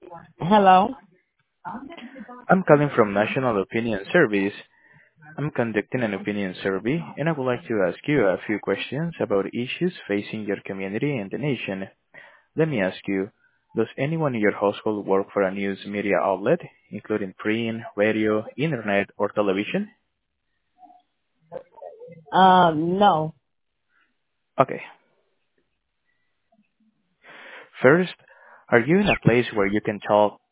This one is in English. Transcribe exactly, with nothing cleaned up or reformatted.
Hello. I'm calling from National Opinion Service. I'm conducting an opinion survey, and I would like to ask you a few questions about issues facing your community and the nation. Let me ask you, does anyone in your household work for a news media outlet, including print, radio, internet, or television? Um, no. Okay. First, are you in a place where you can talk